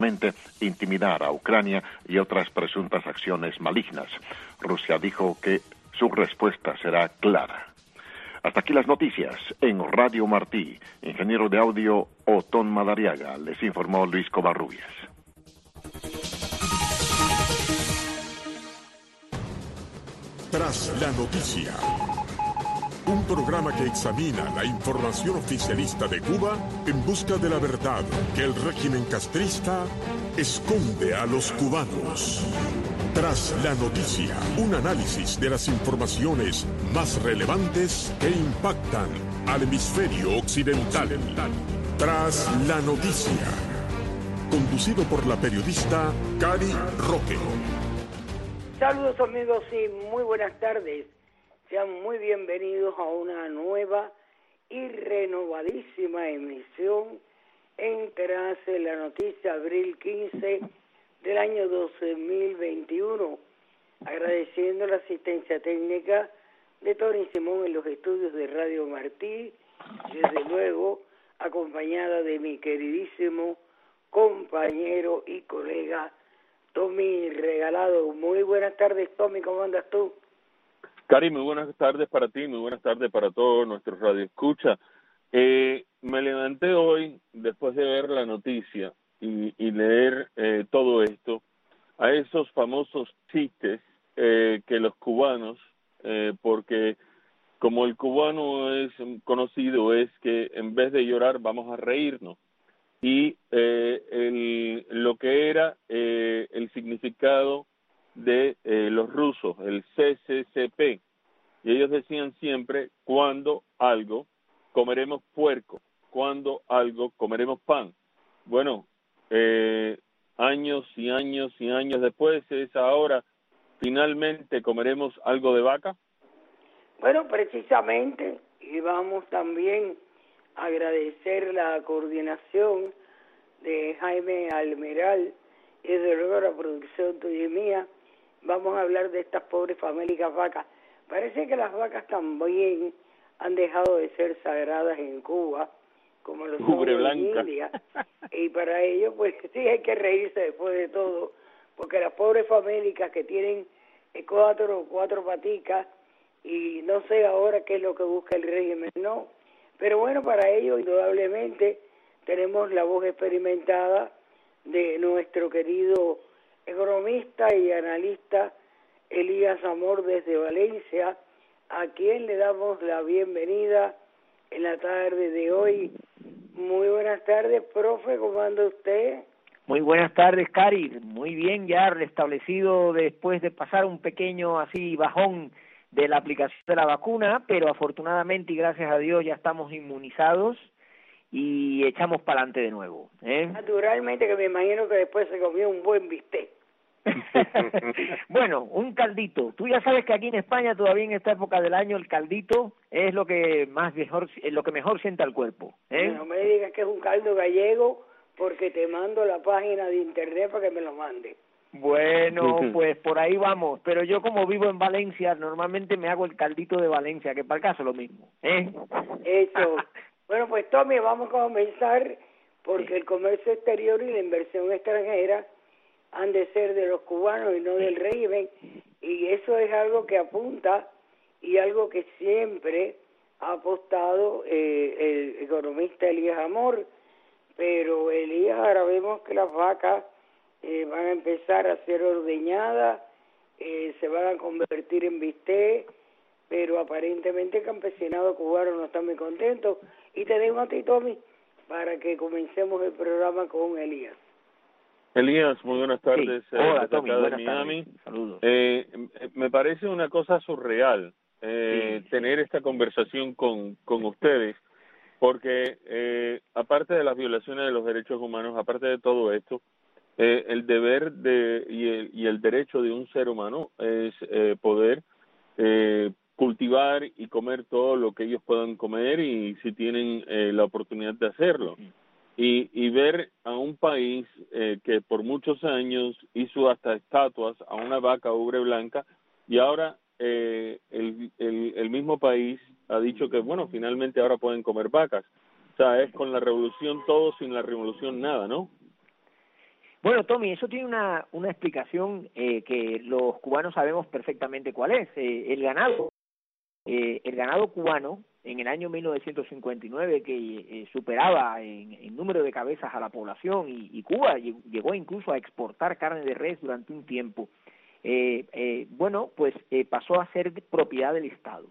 intimidar a Ucrania y otras presuntas acciones malignas. Rusia dijo que su respuesta será clara. Hasta aquí las noticias en Radio Martí. Ingeniero de audio Otón Madariaga. Les informó Luis Covarrubias. Tras la noticia. Un programa que examina la información oficialista de Cuba en busca de la verdad que el régimen castrista esconde a los cubanos. Tras la noticia, un análisis de las informaciones más relevantes que impactan al hemisferio occidental. Tras la noticia, conducido por la periodista Cari Roque. Saludos amigos y muy buenas tardes. Sean muy bienvenidos a una nueva y renovadísima emisión en Tras la Noticia, abril 15 del año 2021. Agradeciendo la asistencia técnica de Tony Simón en los estudios de Radio Martí, desde luego acompañada de mi queridísimo compañero y colega Tommy Regalado. Muy buenas tardes, Tommy, ¿cómo andas tú? Cari, muy buenas tardes para ti, muy buenas tardes para todos nuestros radioescuchas. Me levanté hoy, después de ver la noticia y leer todo esto, a esos famosos chistes que los cubanos, porque como el cubano es conocido, es que en vez de llorar vamos a reírnos. Y lo que era el significado de los rusos, el CCCP, y ellos decían siempre, cuando algo comeremos puerco, cuando algo comeremos pan. Bueno, años y años y años después es ahora, finalmente comeremos algo de vaca. Bueno, precisamente, y vamos también a agradecer la coordinación de Jaime Almeral y desde luego la producción tuya y mía. Vamos a hablar de estas pobres famélicas vacas. Parece que las vacas también han dejado de ser sagradas en Cuba, como los son en India. Y para ello, pues sí hay que reírse después de todo, porque las pobres famélicas que tienen cuatro paticas, y no sé ahora qué es lo que busca el régimen, no. Pero bueno, para ello, indudablemente, tenemos la voz experimentada de nuestro querido economista y analista Elías Amor desde Valencia, a quien le damos la bienvenida en la tarde de hoy. Muy buenas tardes, profe, ¿cómo anda usted? Muy buenas tardes, Cari. Muy bien, ya restablecido después de pasar un pequeño así bajón de la aplicación de la vacuna, pero afortunadamente y gracias a Dios ya estamos inmunizados y echamos para adelante de nuevo. Naturalmente, que me imagino que después se comió un buen bistec. Bueno, un caldito. Tú ya sabes que aquí en España todavía en esta época del año el caldito es lo que mejor sienta el cuerpo. No me digas que es un caldo gallego, porque te mando la página de internet para que me lo mande. Bueno, pues por ahí vamos. Pero yo como vivo en Valencia, normalmente me hago el caldito de Valencia, que para el caso es lo mismo. Eso. Bueno, pues Tommy, vamos a comenzar porque el comercio exterior y la inversión extranjera han de ser de los cubanos y no del régimen, y eso es algo que apunta y algo que siempre ha apostado el economista Elías Amor. Pero Elías, ahora vemos que las vacas van a empezar a ser ordeñadas, se van a convertir en bistec, pero aparentemente el campesinado cubano no está muy contento. Y te dejo a ti, Tommy, para que comencemos el programa con Elías. Elías, muy buenas tardes. Sí. Hola, Tommy, acá de buenas Miami. tardes. Saludos. Me parece una cosa surreal tener esta conversación con ustedes, porque aparte de las violaciones de los derechos humanos, aparte de todo esto, el deber y el derecho de un ser humano es poder cultivar y comer todo lo que ellos puedan comer, y si tienen la oportunidad de hacerlo. Y ver a un país que por muchos años hizo hasta estatuas a una vaca ubre blanca, y ahora el mismo país ha dicho que, bueno, finalmente ahora pueden comer vacas. O sea, es con la revolución todo, sin la revolución nada, ¿no? Bueno, Tommy, eso tiene una explicación que los cubanos sabemos perfectamente cuál es. El ganado cubano en el año 1959, que superaba en número de cabezas a la población, y Cuba llegó incluso a exportar carne de res durante un tiempo, pasó a ser propiedad del Estado.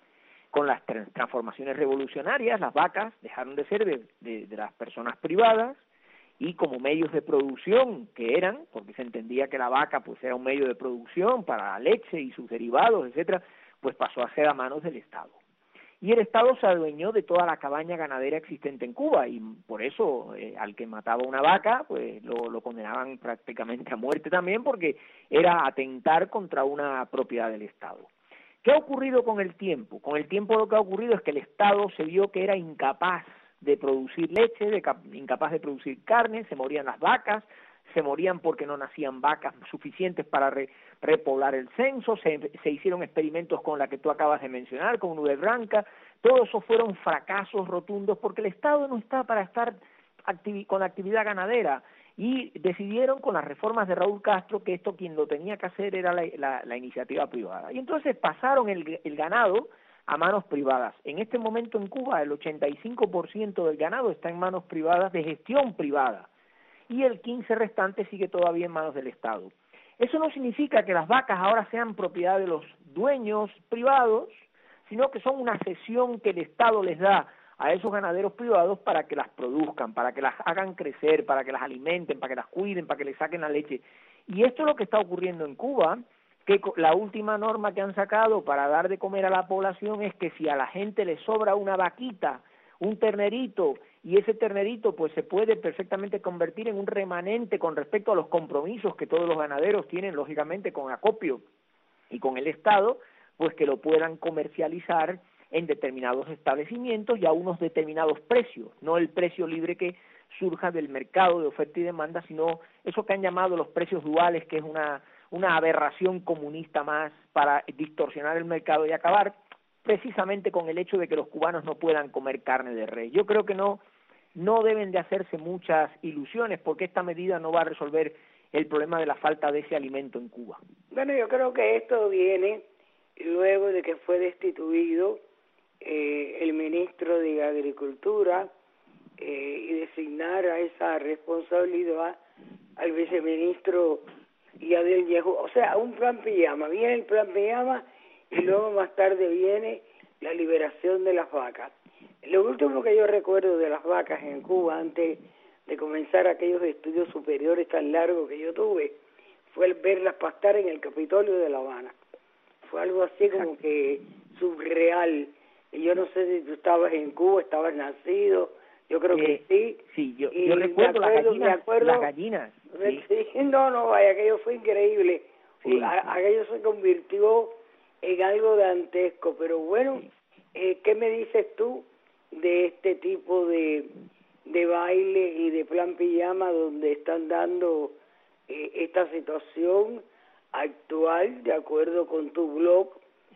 Con las transformaciones revolucionarias, las vacas dejaron de ser de las personas privadas, y como medios de producción que eran, porque se entendía que la vaca pues era un medio de producción para la leche y sus derivados, etcétera, pues pasó a ser a manos del Estado. Y el Estado se adueñó de toda la cabaña ganadera existente en Cuba, y por eso al que mataba una vaca pues lo condenaban prácticamente a muerte también, porque era atentar contra una propiedad del Estado. ¿Qué ha ocurrido con el tiempo? Con el tiempo lo que ha ocurrido es que el Estado se vio que era incapaz de producir leche, incapaz de producir carne, se morían las vacas, se morían porque no nacían vacas suficientes para repoblar el censo, se hicieron experimentos con la que tú acabas de mencionar, con Nube Blanca, todos esos fueron fracasos rotundos porque el Estado no está para estar con la actividad ganadera, y decidieron con las reformas de Raúl Castro que esto quien lo tenía que hacer era la iniciativa privada, y entonces pasaron el ganado a manos privadas. En este momento en Cuba el 85% del ganado está en manos privadas de gestión privada, y el 15% restante sigue todavía en manos del Estado. Eso no significa que las vacas ahora sean propiedad de los dueños privados, sino que son una cesión que el Estado les da a esos ganaderos privados para que las produzcan, para que las hagan crecer, para que las alimenten, para que las cuiden, para que les saquen la leche. Y esto es lo que está ocurriendo en Cuba, que la última norma que han sacado para dar de comer a la población es que si a la gente le sobra una vaquita, un ternerito, y ese ternerito pues se puede perfectamente convertir en un remanente con respecto a los compromisos que todos los ganaderos tienen lógicamente con acopio y con el Estado, pues que lo puedan comercializar en determinados establecimientos y a unos determinados precios, no el precio libre que surja del mercado de oferta y demanda, sino eso que han llamado los precios duales, que es una aberración comunista más para distorsionar el mercado y acabar precisamente con el hecho de que los cubanos no puedan comer carne de res. Yo creo que no deben de hacerse muchas ilusiones, porque esta medida no va a resolver el problema de la falta de ese alimento en Cuba. Bueno, yo creo que esto viene luego de que fue destituido el ministro de Agricultura y designar a esa responsabilidad al viceministro Yadiel Yehu. O sea, un plan pijama. Viene el plan pijama y luego más tarde viene la liberación de las vacas. Lo último que yo recuerdo de las vacas en Cuba, antes de comenzar aquellos estudios superiores tan largos que yo tuve, fue el verlas pastar en el Capitolio de La Habana. Fue algo así como que surreal. Y yo no sé si tú estabas en Cuba, estabas nacido, yo creo que sí. Sí, yo recuerdo las gallinas. Sí. Sí, no, vaya, aquello fue increíble. Sí. Aquello se convirtió en algo dantesco, pero bueno, ¿qué me dices tú de este tipo de baile y de plan pijama donde están dando esta situación actual, de acuerdo con tu blog,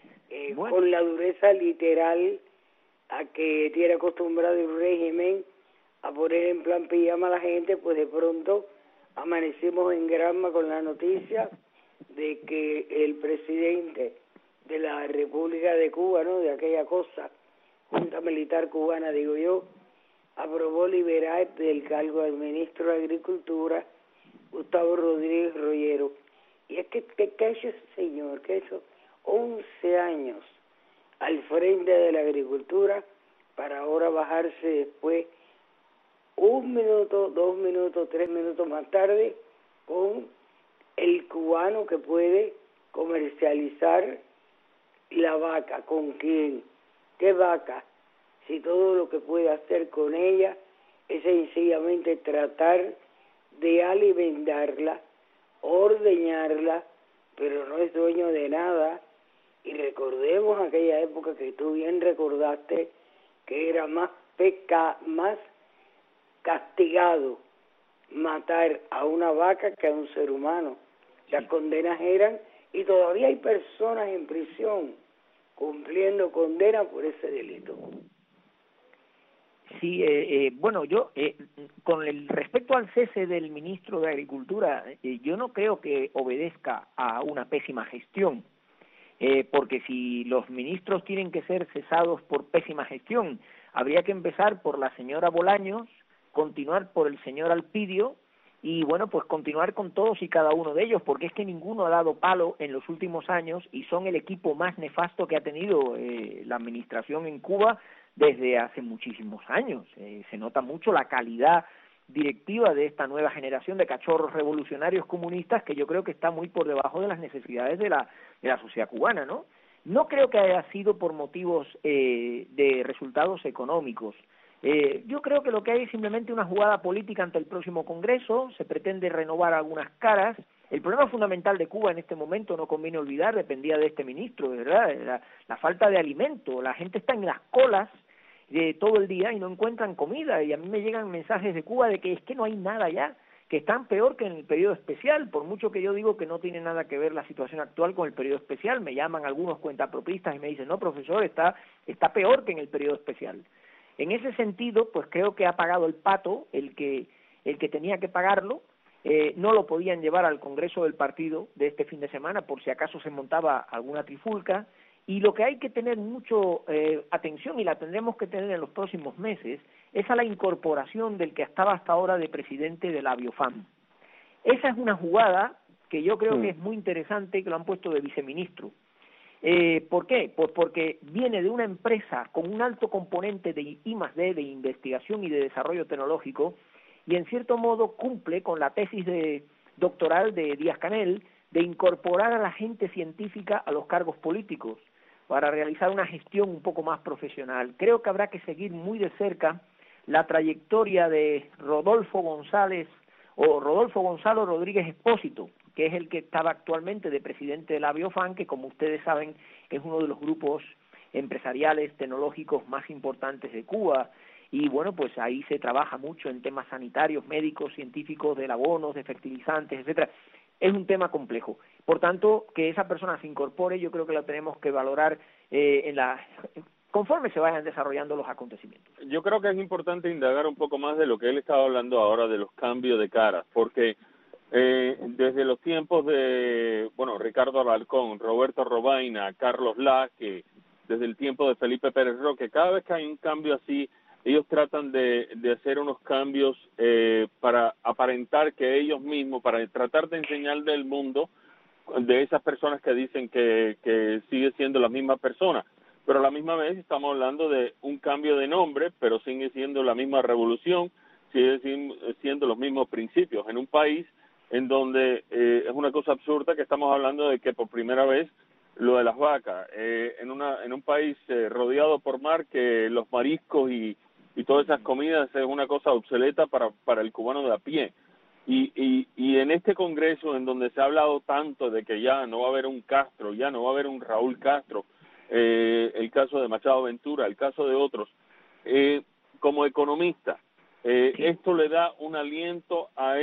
con la dureza literal a que tiene acostumbrado el régimen a poner en plan pijama a la gente? Pues de pronto amanecimos en Granma con la noticia de que el presidente de la República de Cuba, ¿no?, de aquella cosa, Junta Militar Cubana, digo yo, aprobó liberar del cargo al ministro de Agricultura, Gustavo Rodríguez Rollero. Y es que, ¿qué ha hecho ese señor? Que ha hecho 11 años al frente de la agricultura para ahora bajarse después 1 minuto, 2 minutos, 3 minutos más tarde con el cubano que puede comercializar la vaca. ¿Con quién? ¿Qué vaca? Si todo lo que puede hacer con ella es sencillamente tratar de alimentarla, ordeñarla, pero no es dueño de nada. Y recordemos aquella época que tú bien recordaste, que era más castigado matar a una vaca que a un ser humano. Las condenas eran, y todavía hay personas en prisión cumpliendo condena por ese delito. Sí, bueno, yo, con el respecto al cese del ministro de Agricultura, yo no creo que obedezca a una pésima gestión, porque si los ministros tienen que ser cesados por pésima gestión, habría que empezar por la señora Bolaños, continuar por el señor Alpidio y, bueno, pues continuar con todos y cada uno de ellos, porque es que ninguno ha dado palo en los últimos años y son el equipo más nefasto que ha tenido la administración en Cuba desde hace muchísimos años. Se nota mucho la calidad directiva de esta nueva generación de cachorros revolucionarios comunistas que yo creo que está muy por debajo de las necesidades de la sociedad cubana, ¿no? No creo que haya sido por motivos de resultados económicos. Yo creo que lo que hay es simplemente una jugada política ante el próximo Congreso, se pretende renovar algunas caras. El problema fundamental de Cuba en este momento, no conviene olvidar, dependía de este ministro, de verdad, la falta de alimento. La gente está en las colas todo el día y no encuentran comida, y a mí me llegan mensajes de Cuba de que es que no hay nada ya, que están peor que en el periodo especial, por mucho que yo digo que no tiene nada que ver la situación actual con el periodo especial. Me llaman algunos cuentapropistas y me dicen, no, profesor, está peor que en el periodo especial. En ese sentido, pues creo que ha pagado el pato el que tenía que pagarlo. No lo podían llevar al Congreso del partido de este fin de semana por si acaso se montaba alguna trifulca, y lo que hay que tener mucho atención, y la tendremos que tener en los próximos meses, es a la incorporación del que estaba hasta ahora de presidente de la Biofam. Esa es una jugada que yo creo que es muy interesante, que lo han puesto de viceministro. ¿Por qué? Pues porque viene de una empresa con un alto componente de I+D, de investigación y de desarrollo tecnológico, y en cierto modo cumple con la tesis doctoral de Díaz-Canel de incorporar a la gente científica a los cargos políticos para realizar una gestión un poco más profesional. Creo que habrá que seguir muy de cerca la trayectoria de Rodolfo Gonzalo Rodríguez Expósito, que es el que estaba actualmente de presidente de la Biofam, que como ustedes saben es uno de los grupos empresariales tecnológicos más importantes de Cuba. Y bueno, pues ahí se trabaja mucho en temas sanitarios, médicos, científicos, de abonos, de fertilizantes, etcétera. Es un tema complejo. Por tanto, que esa persona se incorpore, yo creo que lo tenemos que valorar conforme se vayan desarrollando los acontecimientos. Yo creo que es importante indagar un poco más de lo que él estaba hablando ahora, de los cambios de cara, porque desde los tiempos de, bueno, Ricardo Alarcón, Roberto Robaina, Carlos Laque, desde el tiempo de Felipe Pérez Roque, cada vez que hay un cambio así, ellos tratan de hacer unos cambios para aparentar que ellos mismos, para tratar de enseñar del mundo de esas personas que dicen que sigue siendo la misma persona, pero a la misma vez estamos hablando de un cambio de nombre, pero sigue siendo la misma revolución, sigue siendo los mismos principios, en un país en donde es una cosa absurda que estamos hablando de que por primera vez lo de las vacas, en un país rodeado por mar, que los mariscos y todas esas comidas es una cosa obsoleta para el cubano de a pie. Y en este Congreso, en donde se ha hablado tanto de que ya no va a haber un Castro, ya no va a haber un Raúl Castro, el caso de Machado Ventura, el caso de otros, como economista, esto le da un aliento a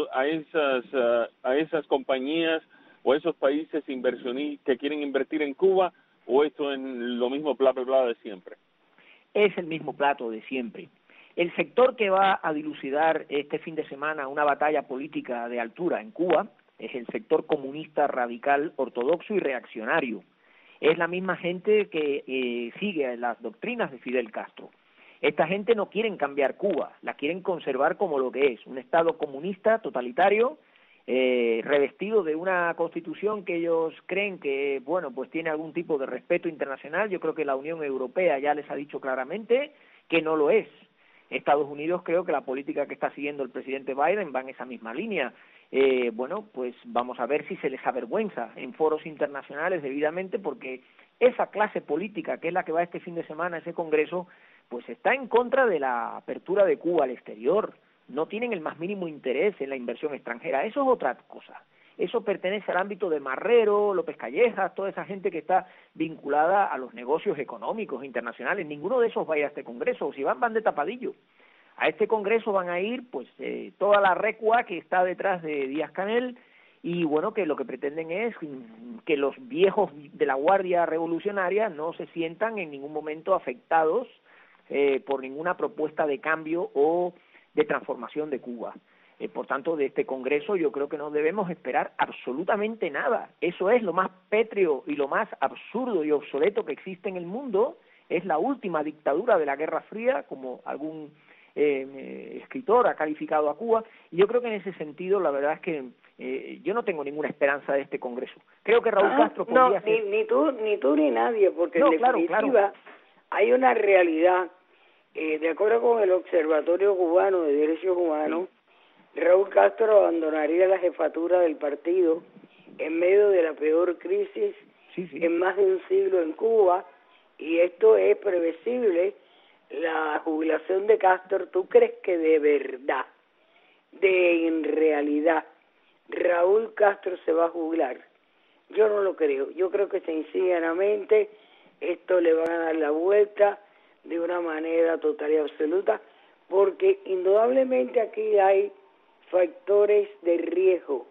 esas compañías o a esos países inversionistas que quieren invertir en Cuba, o esto es lo mismo bla bla bla de siempre. Es el mismo plato de siempre. El sector que va a dilucidar este fin de semana una batalla política de altura en Cuba es el sector comunista radical, ortodoxo y reaccionario. Es la misma gente que sigue las doctrinas de Fidel Castro. Esta gente no quieren cambiar Cuba, la quieren conservar como lo que es, un Estado comunista totalitario, revestido de una constitución que ellos creen que, bueno, pues tiene algún tipo de respeto internacional. Yo creo que la Unión Europea ya les ha dicho claramente que no lo es. Estados Unidos, creo que la política que está siguiendo el presidente Biden va en esa misma línea. Bueno, pues vamos a ver si se les avergüenza en foros internacionales debidamente, porque esa clase política, que es la que va este fin de semana a ese congreso, pues está en contra de la apertura de Cuba al exterior. No tienen el más mínimo interés en la inversión extranjera. Eso es otra cosa. Eso pertenece al ámbito de Marrero, López Callejas, toda esa gente que está vinculada a los negocios económicos internacionales. Ninguno de esos va a ir a este congreso, o si van de tapadillo. A este congreso van a ir pues toda la recua que está detrás de Díaz-Canel, y bueno, que lo que pretenden es que los viejos de la Guardia Revolucionaria no se sientan en ningún momento afectados por ninguna propuesta de cambio o de transformación de Cuba. Por tanto, de este Congreso yo creo que no debemos esperar absolutamente nada. Eso es lo más pétreo y lo más absurdo y obsoleto que existe en el mundo. Es la última dictadura de la Guerra Fría, como algún escritor ha calificado a Cuba, y yo creo que en ese sentido la verdad es que yo no tengo ninguna esperanza de este Congreso. Creo que Raúl Castro podría ser... ni tú ni nadie, porque no, en definitiva claro. Hay una realidad, de acuerdo con el Observatorio Cubano de Derechos Humanos, sí, Raúl Castro abandonaría la jefatura del partido en medio de la peor crisis en más de un siglo en Cuba, y esto es previsible. La jubilación de Castro, ¿tú crees que de verdad, en realidad, Raúl Castro se va a jubilar? Yo no lo creo. Yo creo que sencillamente esto le van a dar la vuelta de una manera total y absoluta, porque indudablemente aquí hay factores de riesgo.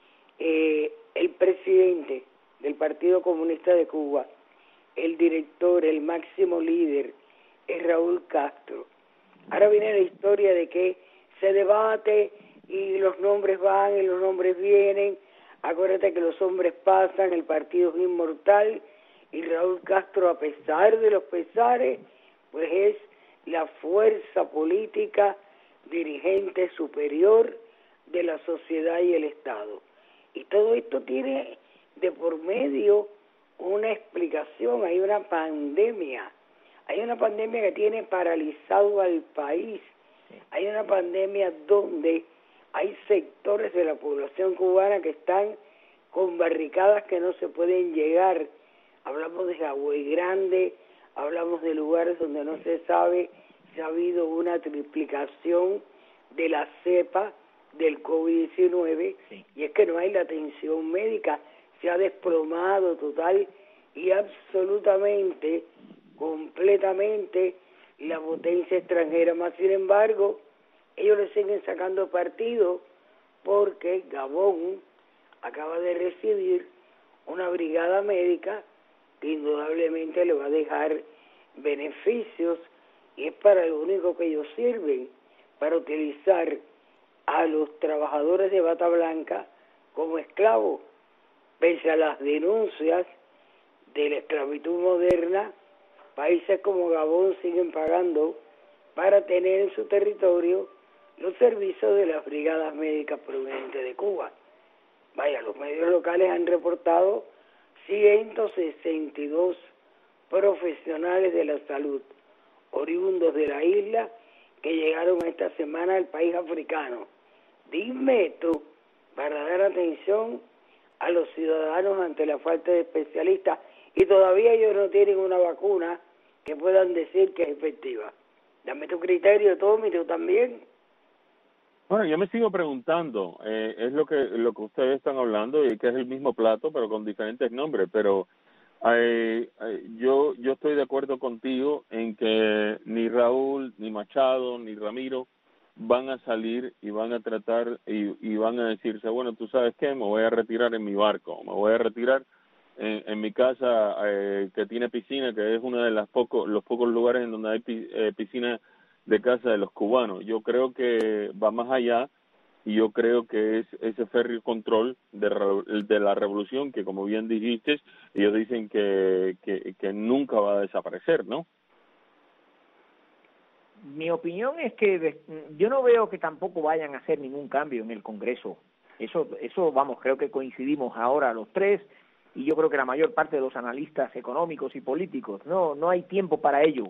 El presidente del Partido Comunista de Cuba, el director, el máximo líder, es Raúl Castro. Ahora viene la historia de que se debate y los nombres van y los nombres vienen. Acuérdate que los hombres pasan, el partido es inmortal, y Raúl Castro, a pesar de los pesares, pues es la fuerza política dirigente superior de la sociedad y el Estado. Y todo esto tiene de por medio una explicación. Hay una pandemia que tiene paralizado al país. Hay una pandemia donde hay sectores de la población cubana que están con barricadas que no se pueden llegar. Hablamos de Jagüey Grande, hablamos de lugares donde no se sabe si ha habido una triplicación de la cepa del COVID-19, sí, y es que no hay la atención médica, se ha desplomado total y absolutamente, completamente la potencia extranjera. Más sin embargo, ellos le siguen sacando partido porque Gabón acaba de recibir una brigada médica que indudablemente le va a dejar beneficios, y es para lo único que ellos sirven, para utilizar a los trabajadores de bata blanca como esclavos. Pese a las denuncias de la esclavitud moderna, países como Gabón siguen pagando para tener en su territorio los servicios de las brigadas médicas provenientes de Cuba. Vaya, los medios locales han reportado 162 profesionales de la salud oriundos de la isla que llegaron esta semana al país africano. Dime tú, para dar atención a los ciudadanos ante la falta de especialistas, y todavía ellos no tienen una vacuna que puedan decir que es efectiva. Dame tu criterio, Tommy, tú también. Bueno, yo me sigo preguntando, es lo que ustedes están hablando, y que es el mismo plato pero con diferentes nombres, pero yo estoy de acuerdo contigo en que ni Raúl, ni Machado, ni Ramiro van a salir y van a tratar y van a decirse, bueno, tú sabes qué, me voy a retirar en mi barco, me voy a retirar en mi casa que tiene piscina, que es uno de los pocos lugares en donde hay piscina de casa de los cubanos. Yo creo que va más allá, y yo creo que es ese férreo control de la revolución que, como bien dijiste, ellos dicen que nunca va a desaparecer, ¿no? Mi opinión es que yo no veo que tampoco vayan a hacer ningún cambio en el Congreso. Eso vamos, creo que coincidimos ahora los tres, y yo creo que la mayor parte de los analistas económicos y políticos. No hay tiempo para ello.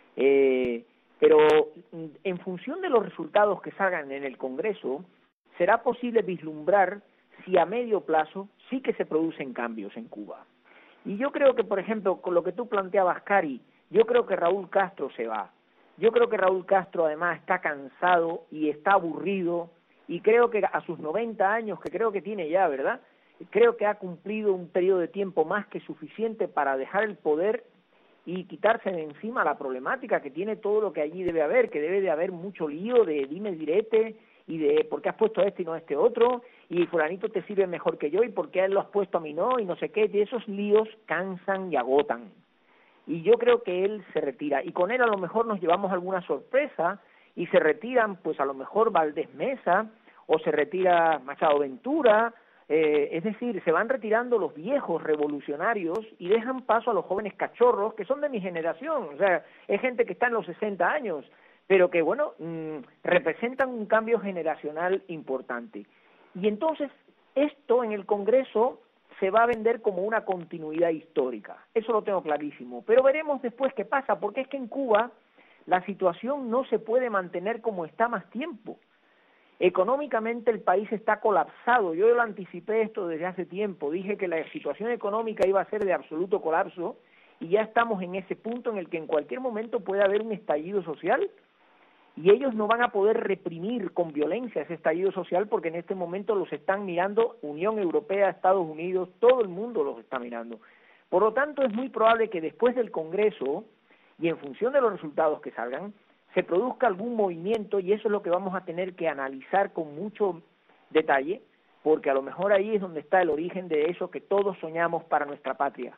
Pero en función de los resultados que salgan en el Congreso, será posible vislumbrar si a medio plazo sí que se producen cambios en Cuba. Y yo creo que, por ejemplo, con lo que tú planteabas, Cari, yo creo que Raúl Castro se va. Yo creo que Raúl Castro además está cansado y está aburrido, y creo que a sus 90 años, que creo que tiene ya, ¿verdad?, creo que ha cumplido un periodo de tiempo más que suficiente para dejar el poder y quitarse de encima la problemática que tiene todo lo que allí debe haber, que debe de haber mucho lío de dime direte, y de por qué has puesto a este y no a este otro, y fulanito te sirve mejor que yo, y por qué a él lo has puesto a mí no, y no sé qué. De esos líos cansan y agotan. y yo creo que él se retira, y con él a lo mejor nos llevamos alguna sorpresa, y se retiran pues a lo mejor Valdés Mesa, o se retira Machado Ventura, es decir, se van retirando los viejos revolucionarios y dejan paso a los jóvenes cachorros que son de mi generación, o sea, es gente que está en los 60 años, pero que, bueno, representan un cambio generacional importante. Y entonces, esto en el Congreso se va a vender como una continuidad histórica, eso lo tengo clarísimo, pero veremos después qué pasa, porque es que en Cuba la situación no se puede mantener como está más tiempo. Económicamente el país está colapsado, yo lo anticipé esto desde hace tiempo, dije que la situación económica iba a ser de absoluto colapso y ya estamos en ese punto en el que en cualquier momento puede haber un estallido social y ellos no van a poder reprimir con violencia ese estallido social porque en este momento los están mirando Unión Europea, Estados Unidos, todo el mundo los está mirando. Por lo tanto, es muy probable que después del Congreso y en función de los resultados que salgan, se produzca algún movimiento y eso es lo que vamos a tener que analizar con mucho detalle, porque a lo mejor ahí es donde está el origen de eso que todos soñamos para nuestra patria.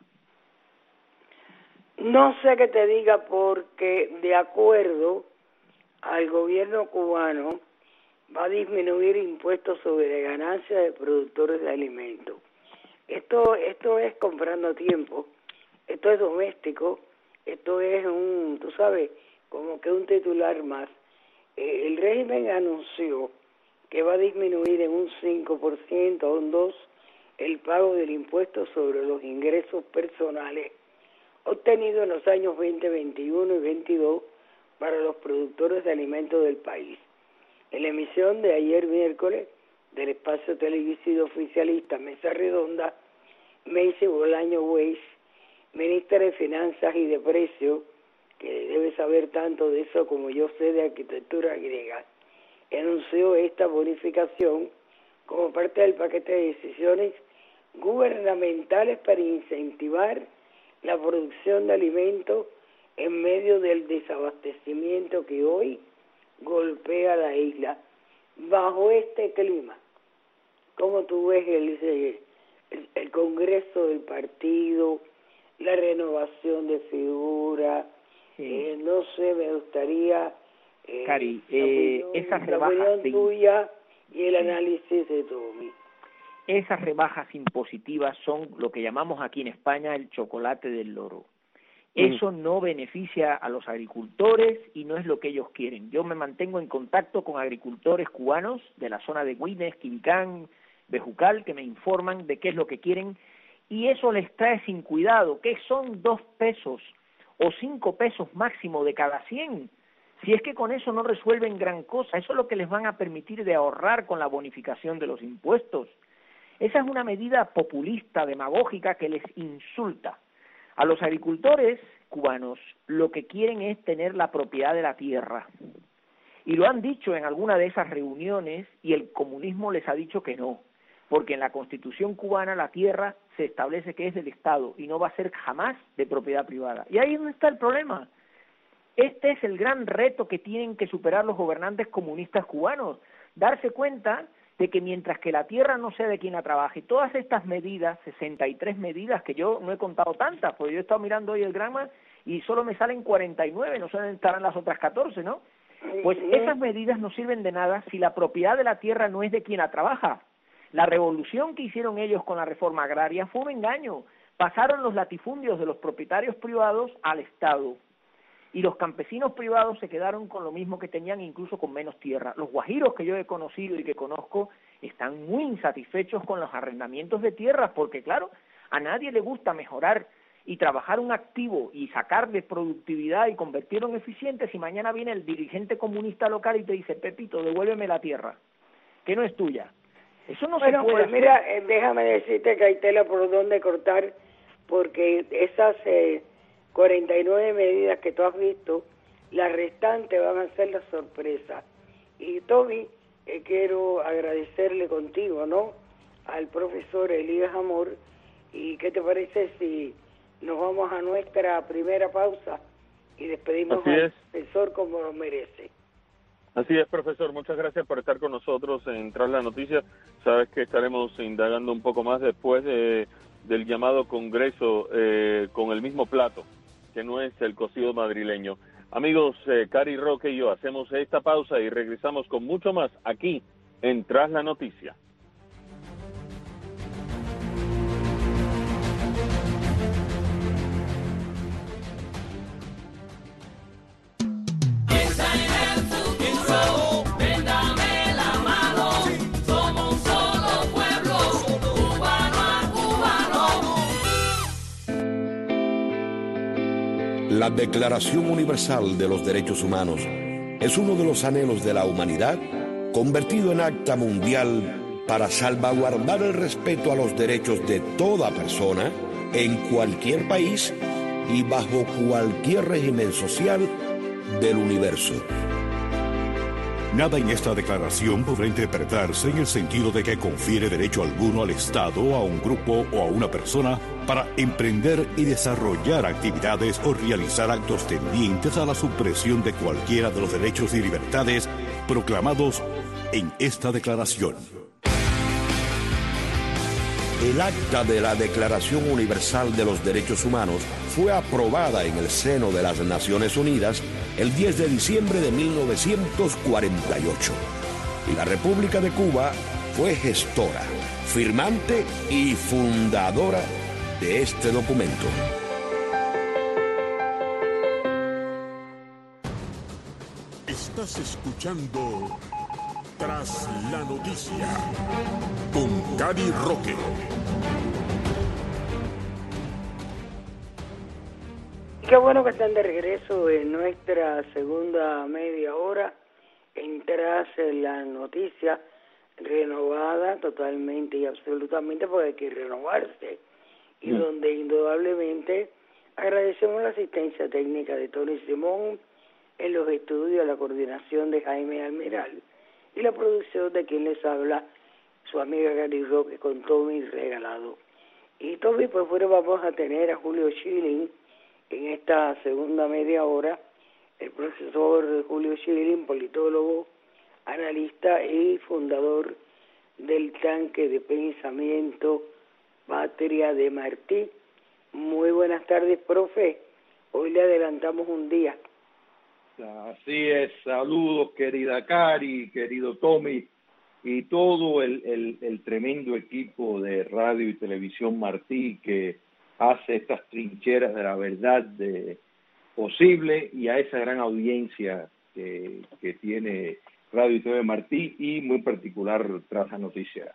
No sé qué te diga porque de acuerdo al gobierno cubano va a disminuir impuestos sobre ganancias de productores de alimentos. Esto es comprando tiempo, esto es doméstico, esto es tú sabes, como que un titular más. El régimen anunció que va a disminuir en un 5% o un 2% el pago del impuesto sobre los ingresos personales obtenidos en los años 20, 21 y 22 para los productores de alimentos del país. En la emisión de ayer miércoles del espacio televisivo oficialista Mesa Redonda, Macy Bolaño Weiss, ministra de Finanzas y de Precios, que debe saber tanto de eso como yo sé de arquitectura griega, anunció esta bonificación como parte del paquete de decisiones gubernamentales para incentivar la producción de alimentos en medio del desabastecimiento que hoy golpea la isla. Bajo este clima, ¿cómo tú ves el Congreso del partido, la renovación de figuras? Sí. No sé, me gustaría Cari, esas la opinión tuya y el análisis de Tommy. Esas rebajas impositivas son lo que llamamos aquí en España el chocolate del loro. Eso no beneficia a los agricultores y no es lo que ellos quieren. Yo me mantengo en contacto con agricultores cubanos de la zona de Güines, Quibicán, Bejucal, que me informan de qué es lo que quieren y eso les trae sin cuidado, que son 2 pesos o 5 pesos máximo de cada 100. Si es que con eso no resuelven gran cosa, eso es lo que les van a permitir de ahorrar con la bonificación de los impuestos. Esa es una medida populista, demagógica, que les insulta. A los agricultores cubanos lo que quieren es tener la propiedad de la tierra. Y lo han dicho en alguna de esas reuniones y el comunismo les ha dicho que no, porque en la Constitución cubana la tierra se establece que es del Estado y no va a ser jamás de propiedad privada. Y ahí es donde está el problema. Este es el gran reto que tienen que superar los gobernantes comunistas cubanos, darse cuenta de que mientras que la tierra no sea de quien la trabaje, todas estas medidas, 63 medidas, que yo no he contado tantas, porque yo he estado mirando hoy el grama y solo me salen 49, no sé dónde estarán las otras 14, ¿no? Pues esas medidas no sirven de nada si la propiedad de la tierra no es de quien la trabaja. La revolución que hicieron ellos con la reforma agraria fue un engaño. Pasaron los latifundios de los propietarios privados al Estado. Y los campesinos privados se quedaron con lo mismo que tenían, incluso con menos tierra. Los guajiros que yo he conocido y que conozco están muy insatisfechos con los arrendamientos de tierras, porque claro, a nadie le gusta mejorar y trabajar un activo y sacar de productividad y convertirlo en eficiente si mañana viene el dirigente comunista local y te dice, Pepito, devuélveme la tierra, que no es tuya. Eso no se puede pues hacer. Mira, déjame decirte que hay tela por donde cortar, porque esas 49 medidas que tú has visto, las restantes van a ser la sorpresa. Y Toby, quiero agradecerle contigo, ¿no?, al profesor Elías Amor. ¿Y qué te parece si nos vamos a nuestra primera pausa y despedimos al profesor como lo merece? Así es, profesor. Muchas gracias por estar con nosotros en Tras la Noticia. Sabes que estaremos indagando un poco más después del llamado Congreso con el mismo plato. que no es el cocido madrileño. Amigos, Cari Roque y yo hacemos esta pausa y regresamos con mucho más aquí en Tras la Noticia. La Declaración Universal de los Derechos Humanos es uno de los anhelos de la humanidad convertido en acta mundial para salvaguardar el respeto a los derechos de toda persona en cualquier país y bajo cualquier régimen social del universo. Nada en esta declaración podrá interpretarse en el sentido de que confiere derecho alguno al Estado, a un grupo o a una persona para emprender y desarrollar actividades o realizar actos tendientes a la supresión de cualquiera de los derechos y libertades proclamados en esta declaración. El acta de la Declaración Universal de los Derechos Humanos fue aprobada en el seno de las Naciones Unidas el 10 de diciembre de 1948. Y la República de Cuba fue gestora, firmante y fundadora de este documento. Estás escuchando Tras la Noticia con Cari Roque. Qué bueno que están de regreso en nuestra segunda media hora en Tras la Noticia, renovada totalmente y absolutamente, porque hay que renovarse. Y donde indudablemente agradecemos la asistencia técnica de Tony Simón en los estudios, la coordinación de Jaime Almeral y la producción de quien les habla, su amiga Cari Roque, con Tommy Regalado. Y Tommy, pues bueno, vamos a tener a Julio Schilling en esta segunda media hora, el profesor Julio Schilling, politólogo, analista y fundador del tanque de pensamiento Patria de Martí. Muy buenas tardes, profe. Hoy le adelantamos un día. Así es, saludos querida Cari, querido Tommy y todo el tremendo equipo de radio y televisión Martí que hace estas trincheras de la verdad posible, y a esa gran audiencia que tiene Radio y TV Martí y muy particular Tras la Noticia.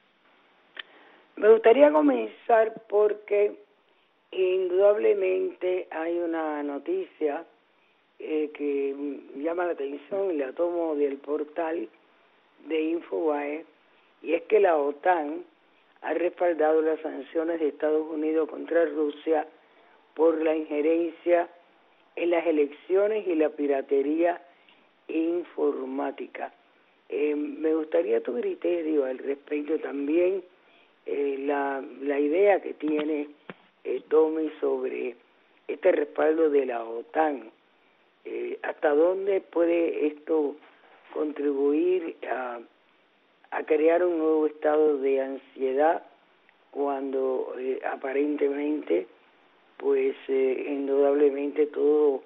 Me gustaría comenzar porque indudablemente hay una noticia que llama la atención y la tomo del portal de Infobae, y es que la OTAN ha respaldado las sanciones de Estados Unidos contra Rusia por la injerencia en las elecciones y la piratería informática. Me gustaría tu criterio al respecto también, la idea que tiene Tommy sobre este respaldo de la OTAN. ¿Hasta dónde puede esto contribuir a crear un nuevo estado de ansiedad cuando aparentemente, pues indudablemente todo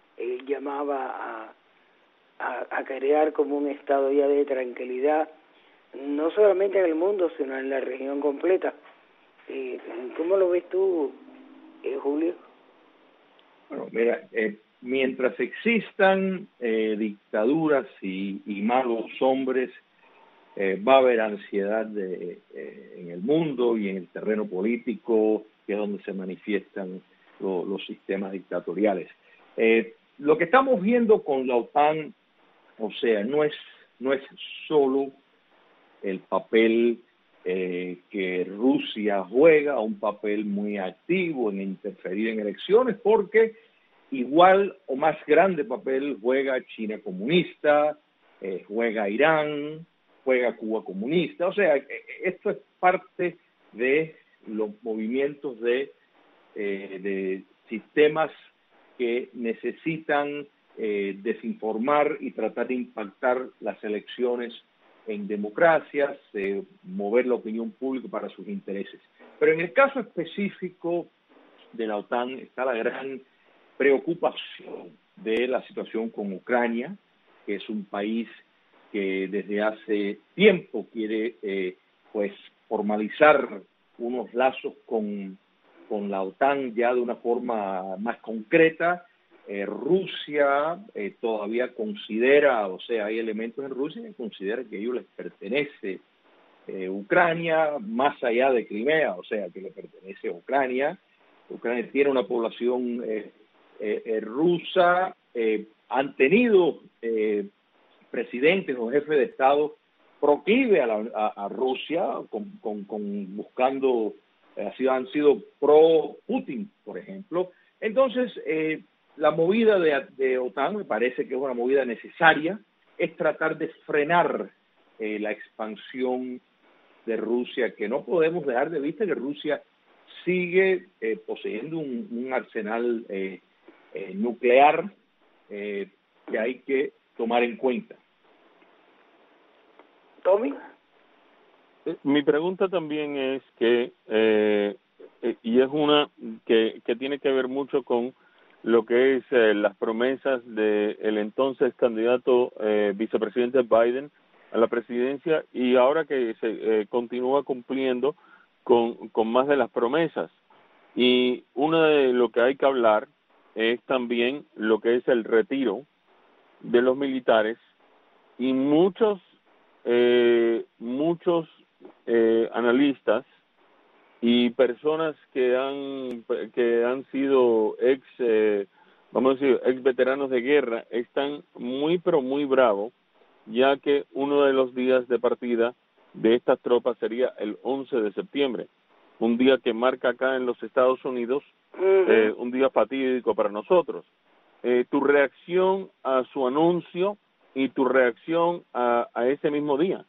llamaba a crear como un estado ya de tranquilidad, no solamente en el mundo, sino en la región completa? ¿Cómo lo ves tú, Julio? Bueno, mira, mientras existan dictaduras y malos hombres, va a haber ansiedad en el mundo y en el terreno político, que es donde se manifiestan los sistemas dictatoriales. Lo que estamos viendo con la OTAN, o sea, no es solo el papel que Rusia juega, un papel muy activo en interferir en elecciones, porque igual o más grande papel juega China comunista, juega Irán, juega Cuba comunista. O sea, esto es parte de los movimientos de sistemas que necesitan desinformar y tratar de impactar las elecciones en democracias, mover la opinión pública para sus intereses. Pero en el caso específico de la OTAN está la gran preocupación de la situación con Ucrania, que es un país que desde hace tiempo quiere pues formalizar unos lazos con la OTAN ya de una forma más concreta. Rusia todavía considera, o sea, hay elementos en Rusia que consideran que a ellos les pertenece Ucrania, más allá de Crimea, o sea, que le pertenece a Ucrania. Ucrania tiene una población rusa, han tenido presidentes o jefes de Estado proclive a Rusia, buscando, han sido pro-Putin, por ejemplo. Entonces, la movida de OTAN me parece que es una movida necesaria, es tratar de frenar la expansión de Rusia, que no podemos dejar de vista que Rusia sigue poseyendo un arsenal nuclear que hay que tomar en cuenta. Tommy. Mi pregunta también es que, y es una que tiene que ver mucho con lo que es las promesas del entonces candidato vicepresidente Biden a la presidencia, y ahora que se continúa cumpliendo con más de las promesas. Y uno de lo que hay que hablar es también lo que es el retiro de los militares, y muchos analistas y personas que han sido ex veteranos de guerra están muy pero muy bravos, ya que uno de los días de partida de estas tropas sería el 11 de septiembre, un día que marca acá en los Estados Unidos un día fatídico para nosotros. Tu reacción a su anuncio y tu reacción a ese mismo día.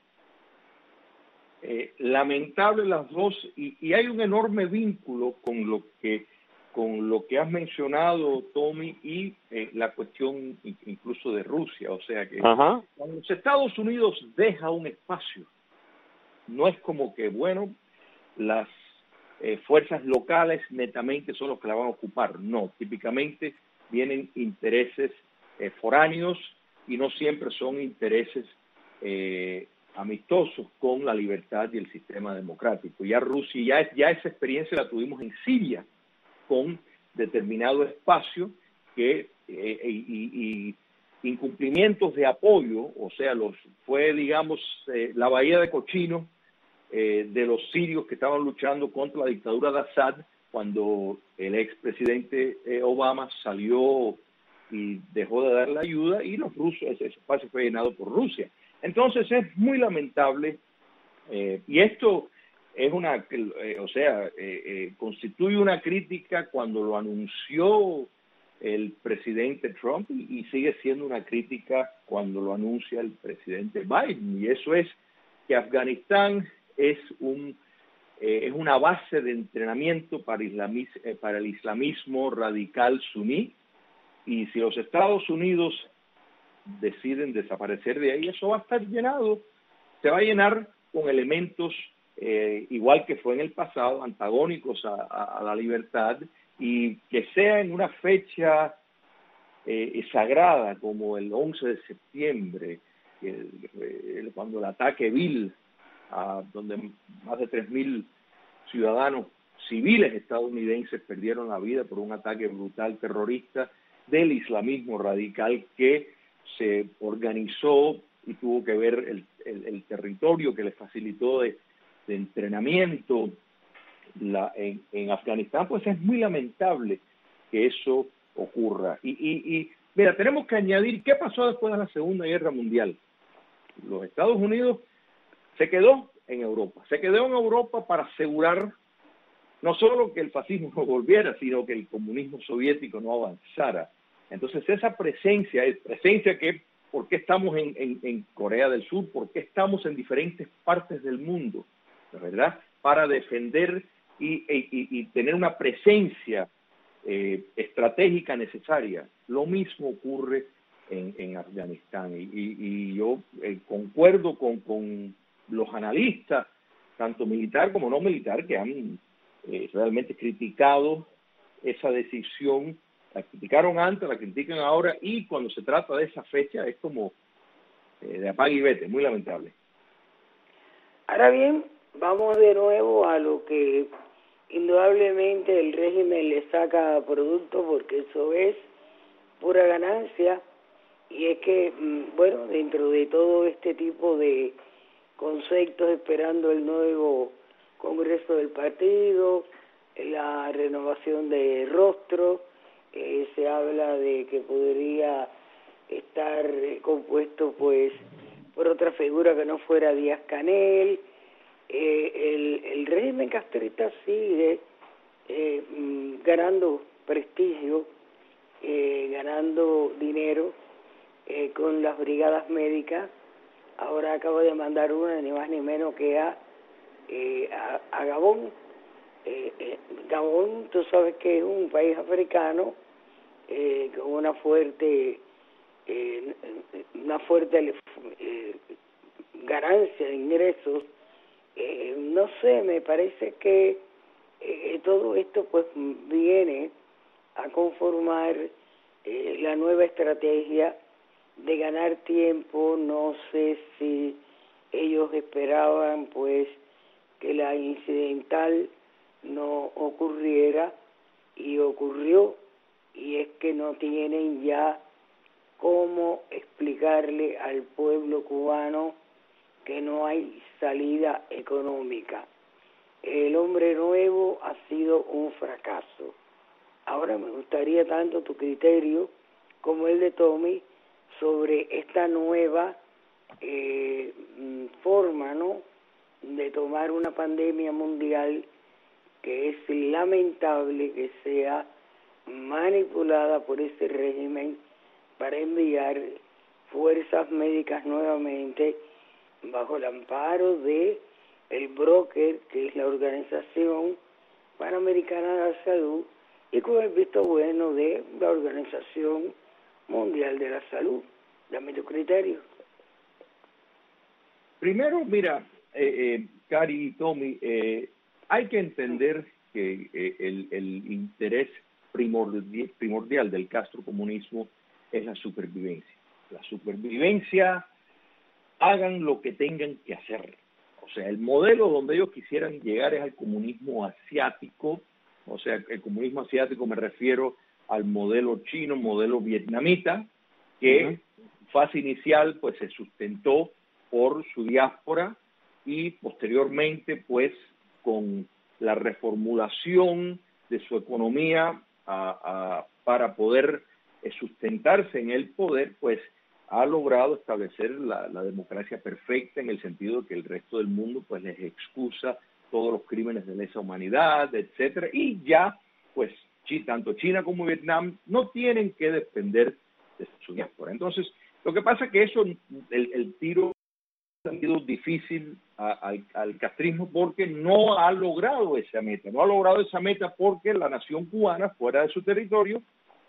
Lamentable las dos, y hay un enorme vínculo con lo que has mencionado, Tommy, y la cuestión incluso de Rusia. O sea que cuando los Estados Unidos deja un espacio, no es como que, bueno, las fuerzas locales netamente son los que la van a ocupar. No, típicamente vienen intereses foráneos, y no siempre son intereses amistosos con la libertad y el sistema democrático. Ya Rusia, ya esa experiencia la tuvimos en Siria, con determinado espacio que y incumplimientos de apoyo, o sea, fue, digamos, la bahía de cochinos de los sirios que estaban luchando contra la dictadura de Assad, cuando el expresidente Obama salió y dejó de dar la ayuda, y los rusos, ese espacio fue llenado por Rusia. Entonces es muy lamentable, y esto es constituye una crítica cuando lo anunció el presidente Trump, y sigue siendo una crítica cuando lo anuncia el presidente Biden, y eso es que Afganistán es una base de entrenamiento para el islamismo radical suní, y si los Estados Unidos deciden desaparecer de ahí, eso va a estar llenado, se va a llenar con elementos igual que fue en el pasado, antagónicos a la libertad, y que sea en una fecha sagrada como el 11 de septiembre, cuando el ataque vil, donde más de 3.000 ciudadanos civiles estadounidenses perdieron la vida por un ataque brutal terrorista del islamismo radical que se organizó y tuvo que ver el territorio que les facilitó de entrenamiento en Afganistán. Pues es muy lamentable que eso ocurra. Y mira, tenemos que añadir qué pasó después de la Segunda Guerra Mundial. Los Estados Unidos se quedó en Europa para asegurar no solo que el fascismo no volviera, sino que el comunismo soviético no avanzara. Entonces esa presencia que, ¿por qué estamos en Corea del Sur? ¿Por qué estamos en diferentes partes del mundo? ¿Verdad? Para defender y tener una presencia estratégica necesaria. Lo mismo ocurre en Afganistán. Y yo concuerdo con los analistas, tanto militar como no militar, que han realmente criticado esa decisión La criticaron antes, la critican ahora, y cuando se trata de esa fecha es como de apague y vete, muy lamentable. Ahora bien, vamos de nuevo a lo que indudablemente el régimen le saca producto, porque eso es pura ganancia, y es que, bueno, dentro de todo este tipo de conceptos, esperando el nuevo Congreso del partido, la renovación de rostro, se habla de que podría estar compuesto pues por otra figura que no fuera Díaz-Canel. El régimen castrista sigue ganando prestigio, ganando dinero con las brigadas médicas. Ahora acabo de mandar una, ni más ni menos que a Gabón. Gabón, tú sabes que es un país africano con una fuerte ganancia de ingresos. No sé, me parece que todo esto pues viene a conformar la nueva estrategia de ganar tiempo. No sé si ellos esperaban pues que la incidental no ocurriera, y ocurrió, y es que no tienen ya cómo explicarle al pueblo cubano que no hay salida económica. El hombre nuevo ha sido un fracaso. Ahora me gustaría tanto tu criterio como el de Tommy sobre esta nueva forma, ¿no?, de tomar una pandemia mundial que es lamentable que sea manipulada por ese régimen para enviar fuerzas médicas nuevamente bajo el amparo de el broker, que es la Organización Panamericana de la Salud, y con el visto bueno de la Organización Mundial de la Salud. Dame tu criterio. Primero, mira, Cari y Tommy, hay que entender que el interés primordial del castrocomunismo es la supervivencia. La supervivencia, hagan lo que tengan que hacer. O sea, el modelo donde ellos quisieran llegar es al comunismo asiático. O sea, el comunismo asiático me refiero al modelo chino, modelo vietnamita, que fase inicial pues se sustentó por su diáspora, y posteriormente pues con la reformulación de su economía para poder sustentarse en el poder, pues ha logrado establecer la democracia perfecta, en el sentido de que el resto del mundo pues les excusa todos los crímenes de lesa humanidad, etcétera, y ya pues tanto China como Vietnam no tienen que depender de su diáspora. Entonces, lo que pasa es que eso, el tiro ha sido difícil al castrismo, porque no ha logrado esa meta. No ha logrado esa meta porque la nación cubana, fuera de su territorio,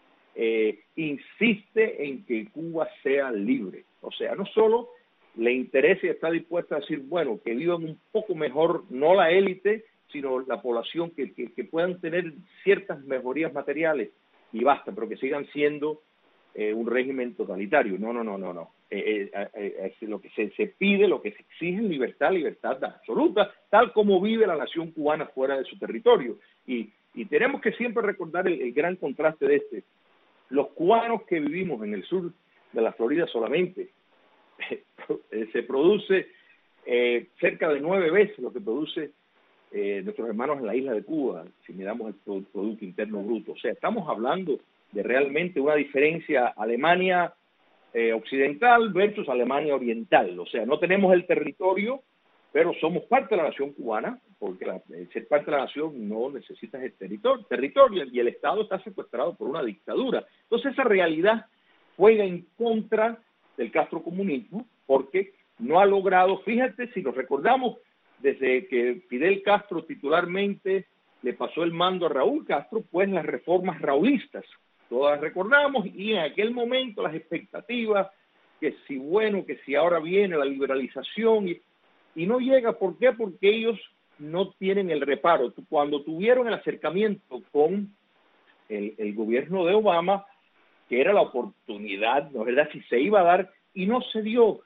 insiste en que Cuba sea libre. O sea, no solo le interesa y está dispuesta a decir, bueno, que vivan un poco mejor, no la élite, sino la población, que puedan tener ciertas mejorías materiales, y basta, pero que sigan siendo un régimen totalitario. No. Lo que se pide, lo que se exige es libertad absoluta, tal como vive la nación cubana fuera de su territorio. Y tenemos que siempre recordar el gran contraste de este. Los cubanos que vivimos en el sur de la Florida solamente, se produce cerca de 9 veces lo que produce nuestros hermanos en la isla de Cuba, si miramos el Producto Interno Bruto. O sea, estamos hablando de realmente una diferencia Alemania occidental versus Alemania oriental. O sea, no tenemos el territorio, pero somos parte de la nación cubana, porque ser parte de la nación no necesita el territorio, y el Estado está secuestrado por una dictadura. Entonces esa realidad juega en contra del castrocomunismo, porque no ha logrado, fíjate, si nos recordamos, desde que Fidel Castro titularmente le pasó el mando a Raúl Castro, pues las reformas raúlistas, todas las recordamos, y en aquel momento las expectativas, que si ahora viene la liberalización, y no llega. ¿Por qué? Porque ellos no tienen el reparo. Cuando tuvieron el acercamiento con el gobierno de Obama, que era la oportunidad, ¿no es verdad?, si se iba a dar, y no se dio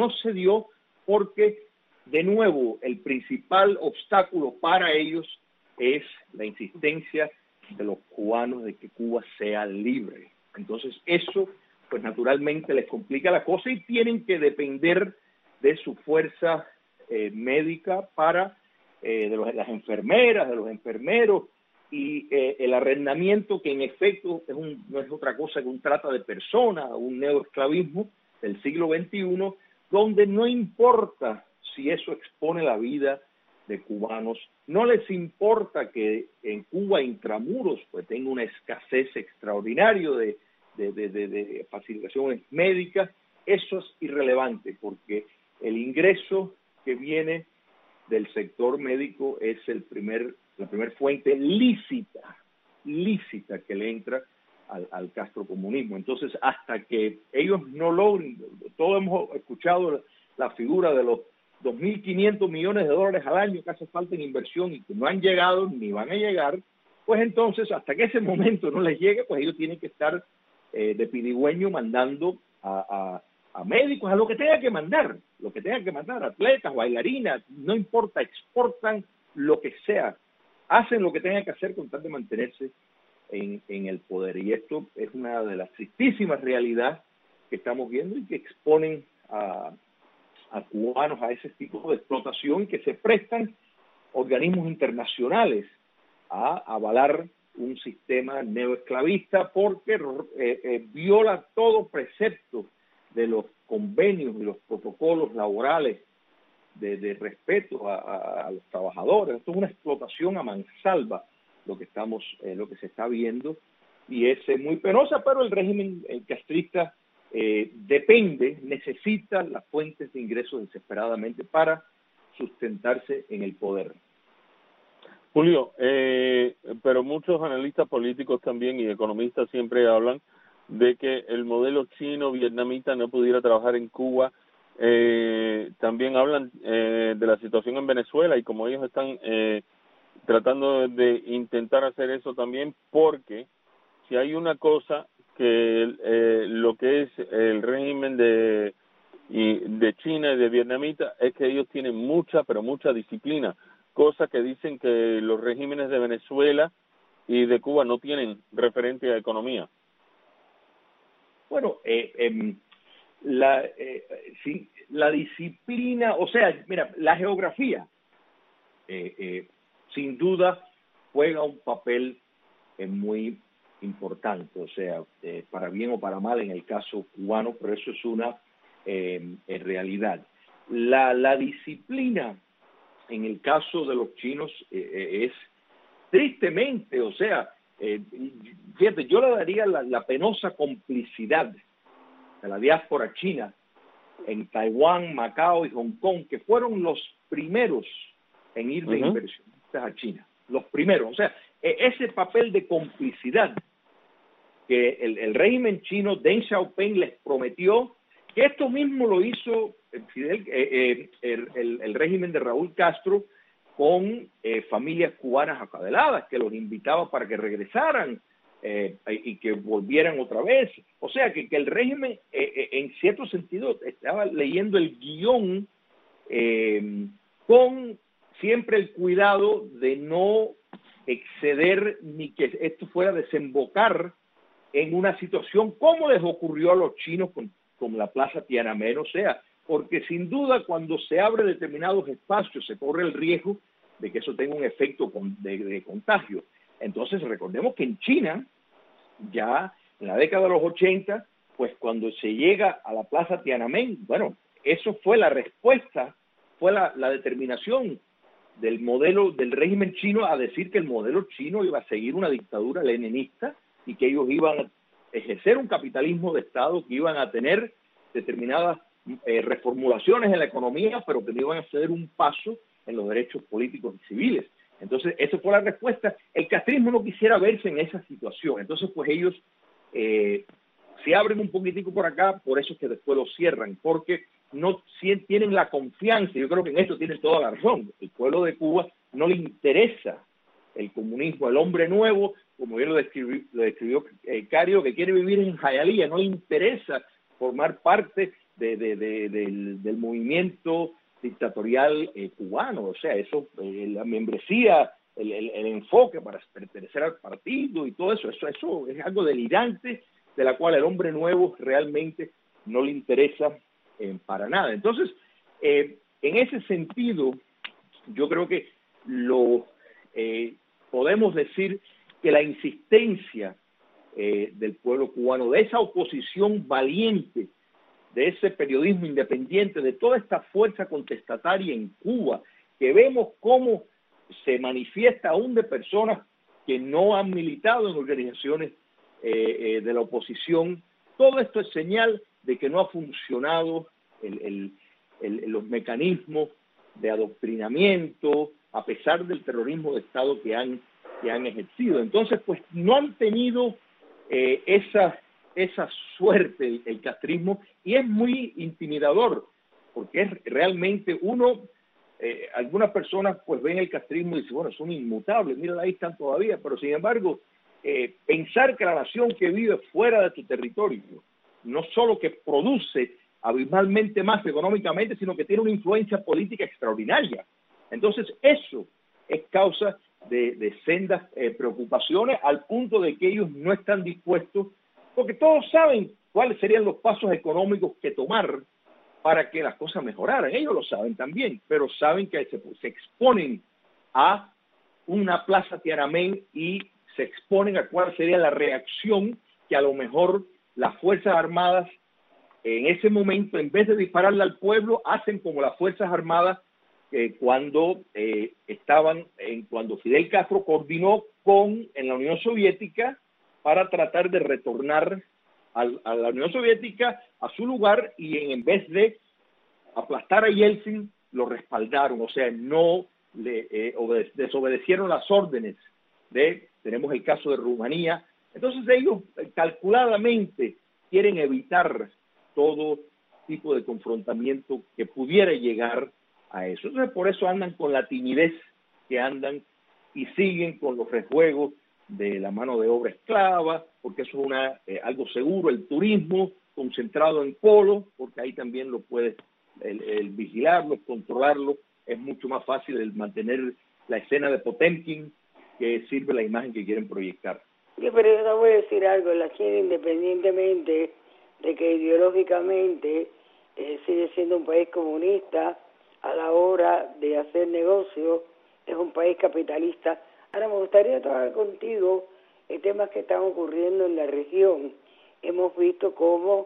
porque, de nuevo, el principal obstáculo para ellos es la insistencia de los cubanos de que Cuba sea libre. Entonces eso, pues naturalmente les complica la cosa y tienen que depender de su fuerza médica para las enfermeras, de los enfermeros, y el arrendamiento, que en efecto no es otra cosa que un trata de personas, un neoesclavismo del siglo XXI, donde no importa si eso expone la vida de cubanos, no les importa que en Cuba intramuros pues tenga una escasez extraordinaria de facilitaciones médicas. Eso es irrelevante porque el ingreso que viene del sector médico es la primer fuente lícita que le entra al castrocomunismo. Entonces, hasta que ellos no logren, todos hemos escuchado la figura de los 2.500 millones de dólares al año que hace falta en inversión y que no han llegado ni van a llegar, pues entonces, hasta que ese momento no les llegue, pues ellos tienen que estar de pidigüeño mandando a médicos, a lo que tengan que mandar, atletas, bailarinas, no importa, exportan lo que sea, hacen lo que tengan que hacer con tal de mantenerse en el poder. Y esto es una de las tristísimas realidades que estamos viendo y que exponen a cubanos a ese tipo de explotación, que se prestan organismos internacionales a avalar un sistema neoesclavista porque viola todo precepto de los convenios y los protocolos laborales de respeto a los trabajadores. Esto es una explotación a mansalva lo que se está viendo, y es muy penosa, pero el régimen castrista necesita las fuentes de ingresos desesperadamente para sustentarse en el poder. Julio, pero muchos analistas políticos también y economistas siempre hablan de que el modelo chino-vietnamita no pudiera trabajar en Cuba. También hablan de la situación en Venezuela, y como ellos están tratando de intentar hacer eso también, porque si hay una cosa que lo que es el régimen de China y de vietnamita es que ellos tienen mucha, pero mucha disciplina, cosa que dicen que los regímenes de Venezuela y de Cuba no tienen referente a economía. Bueno, la disciplina, o sea, mira, la geografía sin duda juega un papel muy importante, o sea, para bien o para mal en el caso cubano, pero eso es una realidad. La disciplina en el caso de los chinos es tristemente, o sea, fíjate, yo le daría la penosa complicidad de la diáspora china en Taiwán, Macao y Hong Kong, que fueron los primeros en ir de inversionistas a China, los primeros. O sea, ese papel de complicidad que el régimen chino, Deng Xiaoping, les prometió, que esto mismo lo hizo el régimen de Raúl Castro con familias cubanas acaudaladas, que los invitaba para que regresaran y que volvieran otra vez. O sea, que el régimen, en cierto sentido, estaba leyendo el guión con siempre el cuidado de no exceder ni que esto fuera a desembocar en una situación como les ocurrió a los chinos con la Plaza Tiananmen. O sea, porque sin duda cuando se abre determinados espacios se corre el riesgo de que eso tenga un efecto de contagio. Entonces recordemos que en China, ya en la década de los 80, pues cuando se llega a la Plaza Tiananmen, bueno, eso fue la respuesta, fue la determinación del modelo del régimen chino a decir que el modelo chino iba a seguir una dictadura leninista y que ellos iban a ejercer un capitalismo de Estado, que iban a tener determinadas reformulaciones en la economía, pero que no iban a ceder un paso en los derechos políticos y civiles. Entonces, esa fue la respuesta. El castrismo no quisiera verse en esa situación. Entonces, pues ellos se abren un poquitico por acá, por eso es que después lo cierran, porque no tienen la confianza. Yo creo que en esto tienen toda la razón. El pueblo de Cuba no le interesa el comunismo, el hombre nuevo, como bien lo describió Cario, que quiere vivir en Hialeah, no le interesa formar parte del movimiento dictatorial cubano. O sea, eso, la membresía, el enfoque para pertenecer al partido y todo eso es algo delirante, de la cual el hombre nuevo realmente no le interesa para nada. Entonces, en ese sentido, yo creo que podemos decir que la insistencia del pueblo cubano, de esa oposición valiente, de ese periodismo independiente, de toda esta fuerza contestataria en Cuba, que vemos cómo se manifiesta aún de personas que no han militado en organizaciones de la oposición. Todo esto es señal de que no ha funcionado los mecanismos de adoctrinamiento, a pesar del terrorismo de Estado que han ejercido. Entonces, pues no han tenido esa suerte el castrismo, y es muy intimidador, porque es realmente algunas personas pues ven el castrismo y dicen, bueno, son inmutables, mira, ahí están todavía, pero sin embargo, pensar que la nación que vive fuera de tu territorio, no solo que produce abismalmente más económicamente, sino que tiene una influencia política extraordinaria. Entonces, eso es causa de sendas preocupaciones, al punto de que ellos no están dispuestos, porque todos saben cuáles serían los pasos económicos que tomar para que las cosas mejoraran. Ellos lo saben también, pero saben que se exponen a una plaza Tiananmen y se exponen a cuál sería la reacción que a lo mejor las Fuerzas Armadas en ese momento, en vez de dispararle al pueblo, hacen como las Fuerzas Armadas cuando Fidel Castro coordinó en la Unión Soviética para tratar de retornar a la Unión Soviética a su lugar, y en vez de aplastar a Yeltsin, lo respaldaron. O sea, no desobedecieron las órdenes tenemos el caso de Rumanía. Entonces ellos calculadamente quieren evitar todo tipo de confrontamiento que pudiera llegar a eso. Entonces por eso andan con la timidez que andan y siguen con los rejuegos de la mano de obra esclava, porque eso es algo seguro. El turismo concentrado en Polo, porque ahí también lo puedes el vigilarlo, controlarlo, es mucho más fácil el mantener la escena de Potemkin, que sirve la imagen que quieren proyectar. Sí, pero yo te voy a decir algo, la China, independientemente de que ideológicamente sigue siendo un país comunista, a la hora de hacer negocios es un país capitalista. Ahora me gustaría trabajar contigo en temas que están ocurriendo en la región. Hemos visto cómo,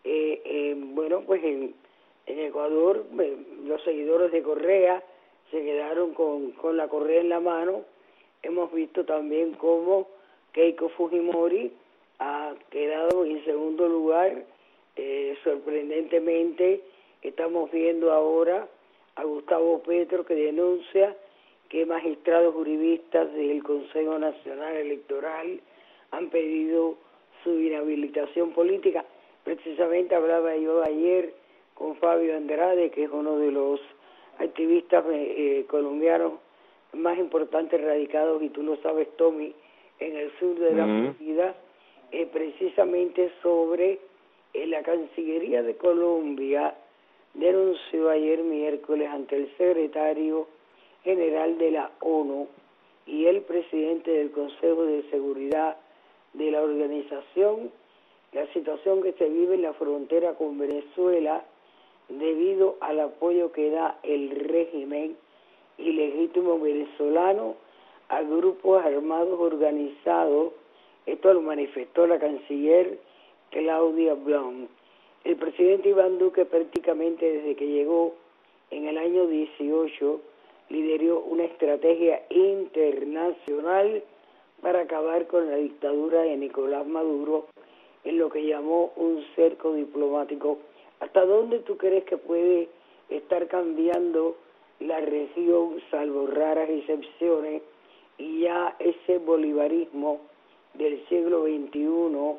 pues en Ecuador, los seguidores de Correa se quedaron con la correa en la mano. Hemos visto también cómo Keiko Fujimori ha quedado en segundo lugar. Sorprendentemente, estamos viendo ahora a Gustavo Petro, que denuncia que magistrados juristas del Consejo Nacional Electoral han pedido su inhabilitación política. Precisamente hablaba yo ayer con Fabio Andrade, que es uno de los activistas colombianos más importantes radicados, y tú lo sabes, Tommy, en el sur de la Florida, precisamente sobre la Cancillería de Colombia denunció ayer miércoles ante el secretario general de la ONU y el presidente del Consejo de Seguridad de la organización la situación que se vive en la frontera con Venezuela debido al apoyo que da el régimen ilegítimo venezolano a grupos armados organizados. Esto lo manifestó la canciller Claudia Blum. El presidente Iván Duque, prácticamente desde que llegó en el año 18, lideró una estrategia internacional para acabar con la dictadura de Nicolás Maduro en lo que llamó un cerco diplomático. ¿Hasta dónde tú crees que puede estar cambiando la región, salvo raras excepciones, y ya ese bolivarismo del siglo XXI,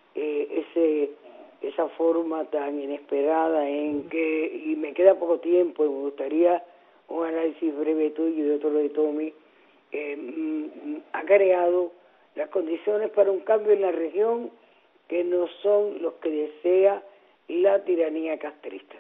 esa forma tan inesperada en que, y me queda poco tiempo, y me gustaría un análisis breve tuyo y otro de Tommy, creado las condiciones para un cambio en la región que no son los que desea la tiranía castrista.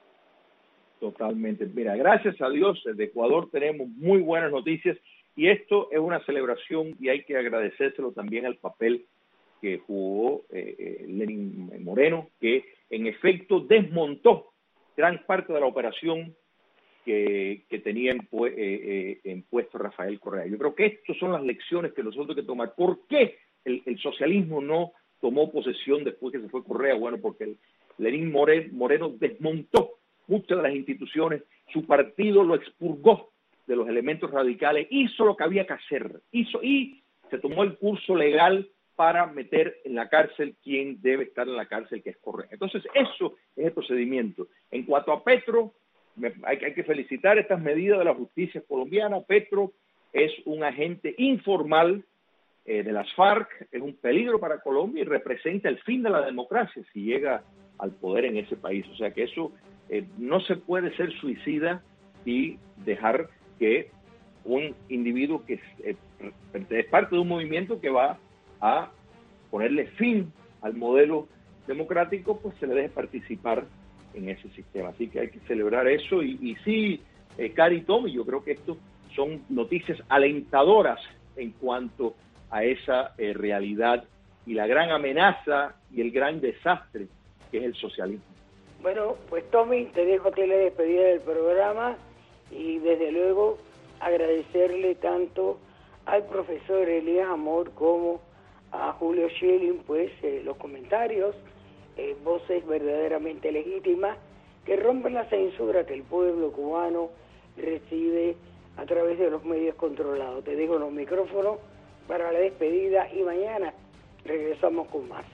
Totalmente. Mira, gracias a Dios, desde Ecuador tenemos muy buenas noticias y esto es una celebración y hay que agradecérselo también al papel que jugó Lenín Moreno, que en efecto desmontó gran parte de la operación que tenía impuesto Rafael Correa. Yo creo que estas son las lecciones que nosotros hay que tomar. ¿Por qué el socialismo no tomó posesión después que se fue Correa? Bueno, porque Lenín Moreno desmontó muchas de las instituciones, su partido lo expurgó de los elementos radicales, hizo lo que había que hacer, y se tomó el curso legal para meter en la cárcel quien debe estar en la cárcel, que es Correa. Entonces, eso es el procedimiento. En cuanto a Petro, hay que felicitar estas medidas de la justicia colombiana. Petro es un agente informal de las FARC, es un peligro para Colombia y representa el fin de la democracia si llega al poder en ese país. O sea que eso no se puede ser suicida y dejar que un individuo que es parte de un movimiento que va a ponerle fin al modelo democrático, pues se le deje participar en ese sistema. Así que hay que celebrar eso y sí, Cari y Tommy, yo creo que esto son noticias alentadoras en cuanto a esa realidad y la gran amenaza y el gran desastre que es el socialismo. Bueno, pues Tommy, te dejo que la despedida del programa y desde luego agradecerle tanto al profesor Elías Amor como a Julio Schilling, pues los comentarios, voces verdaderamente legítimas que rompen la censura que el pueblo cubano recibe a través de los medios controlados. Te dejo los micrófonos para la despedida y mañana regresamos con más.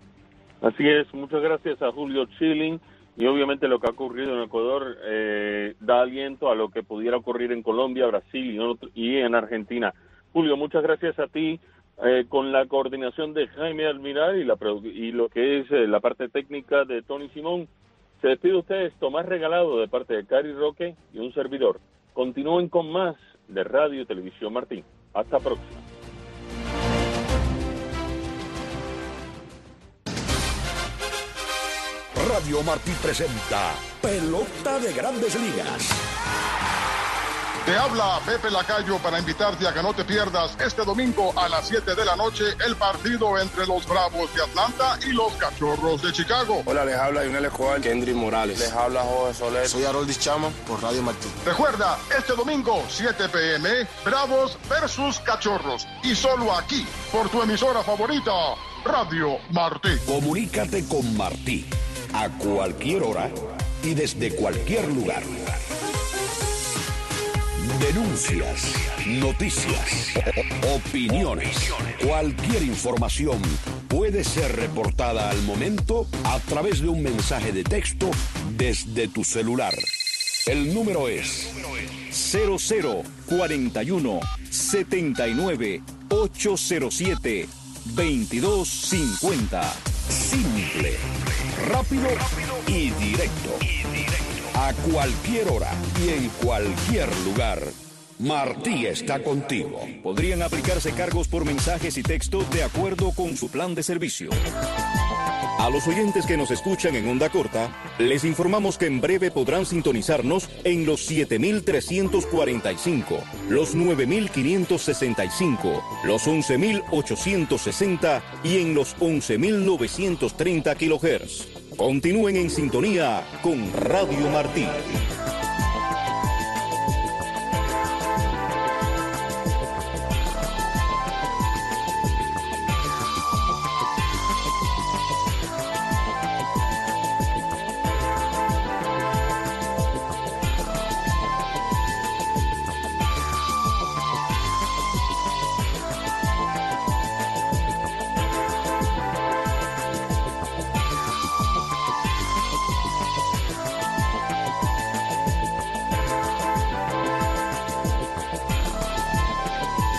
Así es, muchas gracias a Julio Schilling. Y obviamente lo que ha ocurrido en Ecuador da aliento a lo que pudiera ocurrir en Colombia, Brasil y en Argentina. Julio, muchas gracias a ti, con la coordinación de Jaime Almiral y lo que es la parte técnica de Tony Simón. Se despide ustedes, Tomás Regalado, de parte de Cari Roque y un servidor. Continúen con más de Radio y Televisión Martí. Hasta próxima. Radio Martí presenta Pelota de Grandes Ligas. Te habla Pepe Lacayo para invitarte a que no te pierdas este domingo a las 7 de la noche el partido entre los Bravos de Atlanta y los Cachorros de Chicago. Hola, les habla Lionel Escobar, Kendry Morales. Les habla Jorge Soler. Soy Haroldis Chama por Radio Martí. Recuerda, este domingo, 7 p.m., Bravos versus Cachorros. Y solo aquí, por tu emisora favorita, Radio Martí. Comunícate con Martí a cualquier hora y desde cualquier lugar. Denuncias, noticias, opiniones, cualquier información puede ser reportada al momento a través de un mensaje de texto desde tu celular. El número es 0041 79 807 2250. Simple, rápido y directo. A cualquier hora y en cualquier lugar, Martí está contigo. Podrían aplicarse cargos por mensajes y texto de acuerdo con su plan de servicio. A los oyentes que nos escuchan en onda corta, les informamos que en breve podrán sintonizarnos en los 7.345, los 9.565, los 11.860 y en los 11.930 kHz. Continúen en sintonía con Radio Martí.